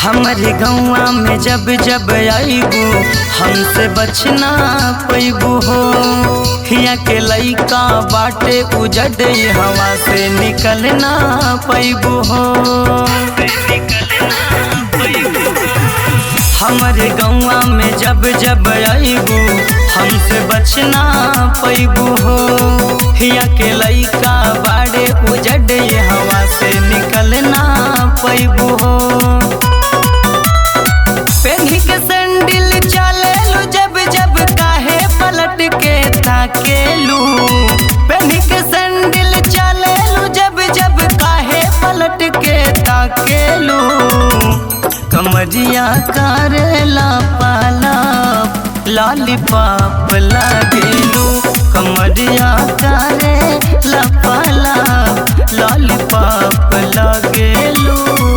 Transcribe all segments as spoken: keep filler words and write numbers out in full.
हमारे गौआ में जब जब आईबू हमसे बचना पैबू हो। हिया के लइका बाटे उजड़ हवा से निकलना पैबू हो। हमारे गौआ में जब जब आईबू हमसे बचना पैबू हो। हिया के लइका बाड़े उजड़ हवा से निकलना पैबू हो। पेन्ही के सैंडल चलेलू जब जब काहे पलट के ताकेलू। पेन्ही के सैंडल चलेलू जब जब काहे पलट के ताकेलू। कमरिया करेला पाला लॉलीपॉप लागेलू। कमरिया करेला पाला लॉलीपॉप लागेलू।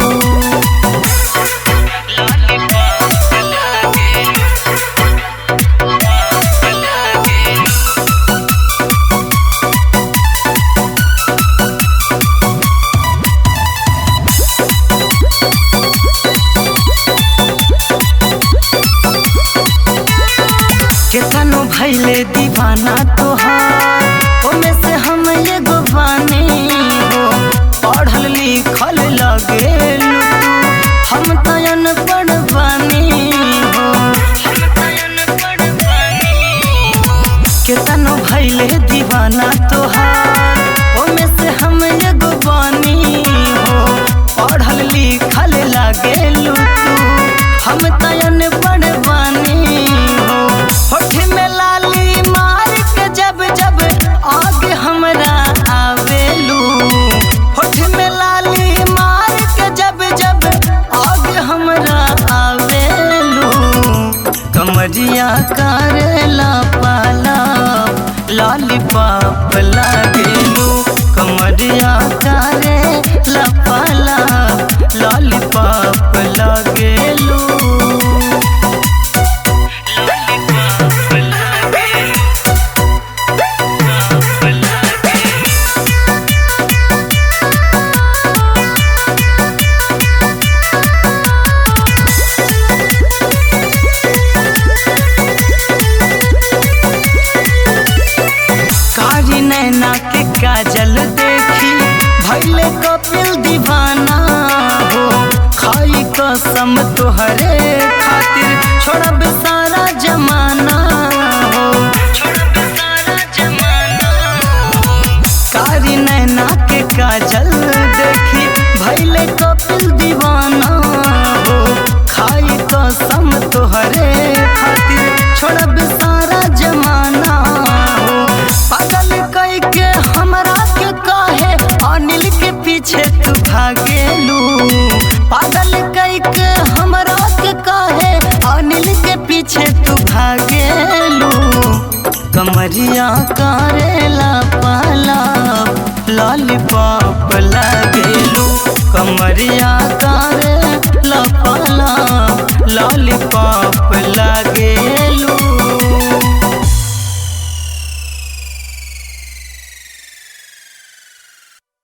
केतनो भैले दीवाना तोहार ओमे से हम एगो बानी हो। पढ़ल लिखल लगेलू हम त अनपढ़ बानी हो। केतनो भैले दीवाना तोहार ओमे से हम एगो बानी हो। पढ़ल लिखल लगेलू हम त अनपढ़ बानी हो। होठ में लाली मार के जब जब आग हमरा आवेलू। होठ में लाली मार के जब जब आग हमरा आवेलू। कमरिया करेला पाला लॉलीपॉप लागेलू। कमरिया करेला पाला लॉलीपॉप लागेलू। नैना के काजल देखी भैले कपिल दीवाना हो। खाई कसम तोहरे खातिर छोड़ब सारा जमाना हो। कारी नैना के काजल देखी भैले कपिल दीवाना हो। खाई कसम तोहरे खातिर छोड़ब सारा जमाना हो। पागल कई के हमरा के काहे अनिल के पीछे तू भागेलू। पागल कई के हमरा के काहे अनिल के पीछे तू भागेलू। कमरिया करेला पाला लॉलीपॉप लागेलू। कमरिया करेला पाला लॉलीपॉप लागेलू।